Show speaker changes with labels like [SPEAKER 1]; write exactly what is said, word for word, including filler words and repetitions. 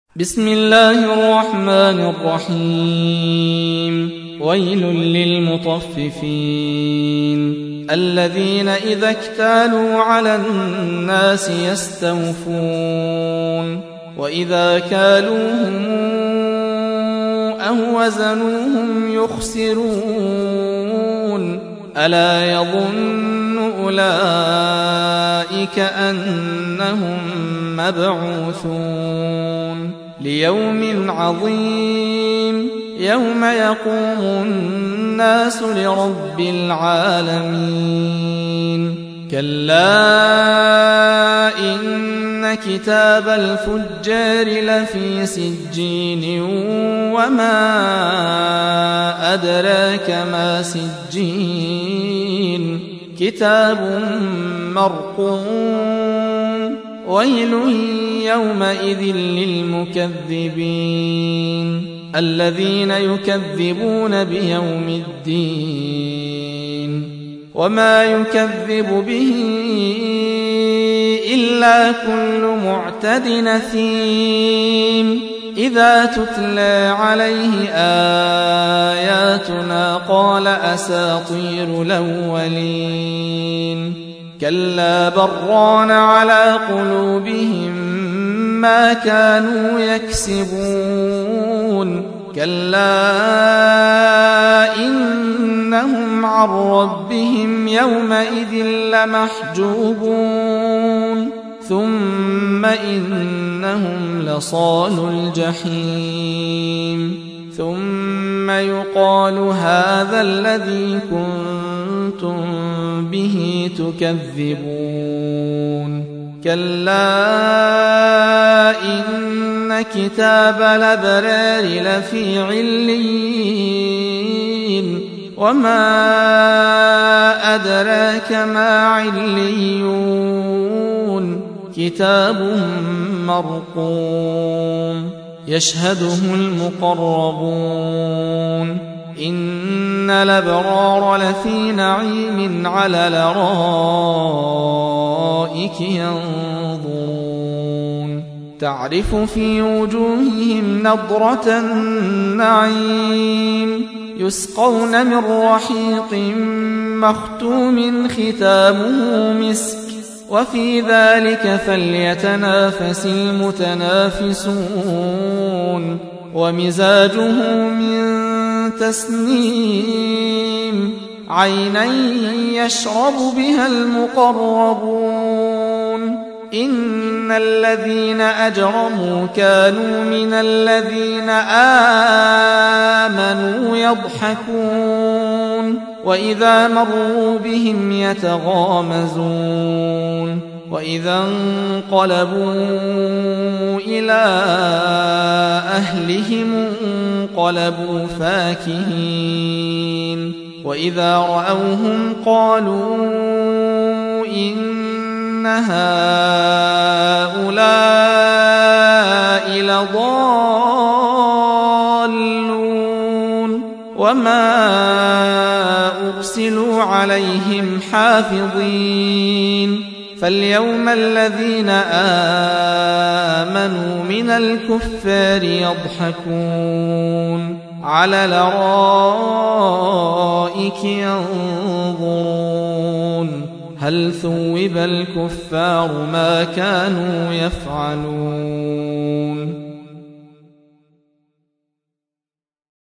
[SPEAKER 1] بسم الله الرحمن الرحيم ويل للمطففين الذين إذا اكتالوا على الناس يستوفون وإذا كالوهم أو وزنوهم يخسرون ألا يظن أولئك أنهم مبعوثون ليوم عظيم يوم يقوم الناس لرب العالمين كلا إن كتاب الفجار لفي سجين وما أدراك ما سجين كتاب مرقوم ويل يومئذ للمكذبين الذين يكذبون بيوم الدين وما يكذب به إلا كل معتد نثيم إذا تتلى عليه آياتنا قال أساطير الأولين كلا بران على قلوبهم ما كانوا يكسبون كلا إنهم عن ربهم يومئذ لمحجوبون ثم إنهم لصالو الجحيم ثم يقال هذا الذي كنتم به تكذبون كلا إن كتاب الأبرار لفي عليين وما أدراك ما عليون كتاب مرقوم يشهده المقربون إن الأبرار لفي نعيم على الأرائك ينظرون تعرف في وجوههم نضرة النعيم يسقون من رحيق مختوم ختامه مسك وفي ذلك فليتنافس المتنافسون ومزاجه من تسنيم عينا يشرب بها المقربون إن الذين أجرموا كانوا من الذين آمنوا يضحكون وإذا مروا بهم يتغامزون وإذا انقلبوا إلى أهلهم انقلبوا فاكهين وإذا رأوهم قالوا إن هؤلاء لضالون وما أرسلوا عليهم حافظين فاليوم الذين آمنوا من الكفار يضحكون على الأرائك ينظرون هل ثوب الكفار ما كانوا يفعلون